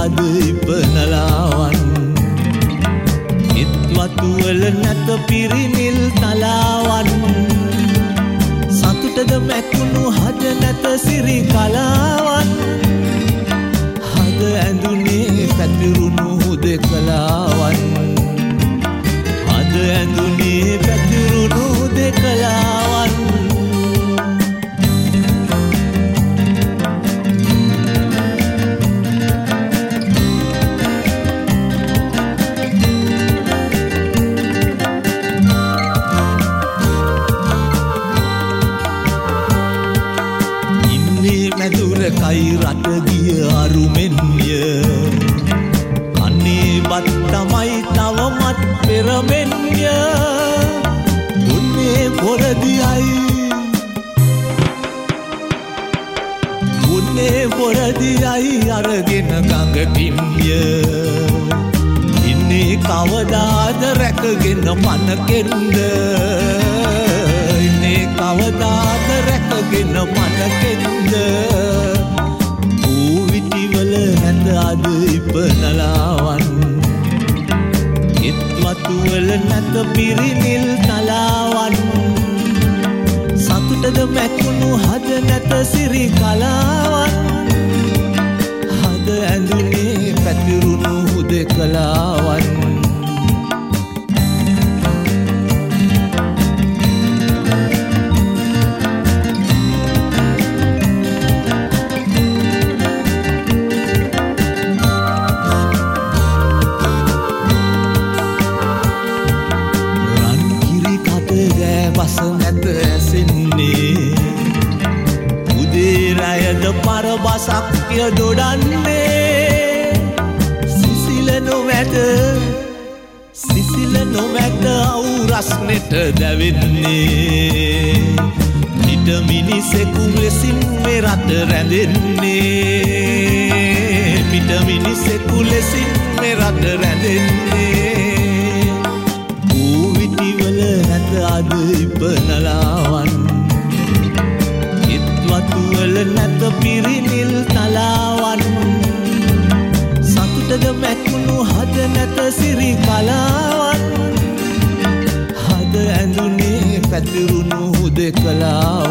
අද ඉපනලාවන් ඉත්වතුවල නැත පිරිනිල් තලාවන් සතුටද මැකුණු හද නැත සිරි කලාවන් හද ඇඳුනේ පැතිරුණු හුදෙකලාවන් හද ඇඳුනේ පැතිරුණු හුදෙකලාවන් කයි රට ගිය අරුමෙන්ය කන්නේ බත් තමයි තවමත් පෙරමෙන්ය උන්නේ පොරදියයි අරගෙන ගඟකින්ය ඉන්නේ කවදාද රැකගෙන පනකෙන්ද ඉන්නේ කවදාද රැකගෙන පනකෙන්ද නැත අද ඉපනලාවන් ඉත්වතුවල නැත පිරිනිල් තලාවන් සතුටද මැකුණු හද නැත සිරි කලාවන් හද ඇඳුනේ පැතිරුණු හුදෙකලාවන් බස නැත ඇසෙන්නේ උදේ රැයද පරබසක්ය දොඩන්නේ සිසිල නොමැත අවුරස්නෙට දැවෙන්නේ පිට මිනිසෙකු ලෙසින් මේ රට රැඳෙන්නේ පිට මිනිසෙකු ලෙසින් මේ රට රැඳෙන්නේ නැත අද ඉපනලාවන් ඉත්වතුවල නැත පිරිනිල් තලාවන් සතුටද මැකුණු හද නැත සිරි කලාවන් හද ඇඳුනේ පැතිරුණු හුදෙකලාවන්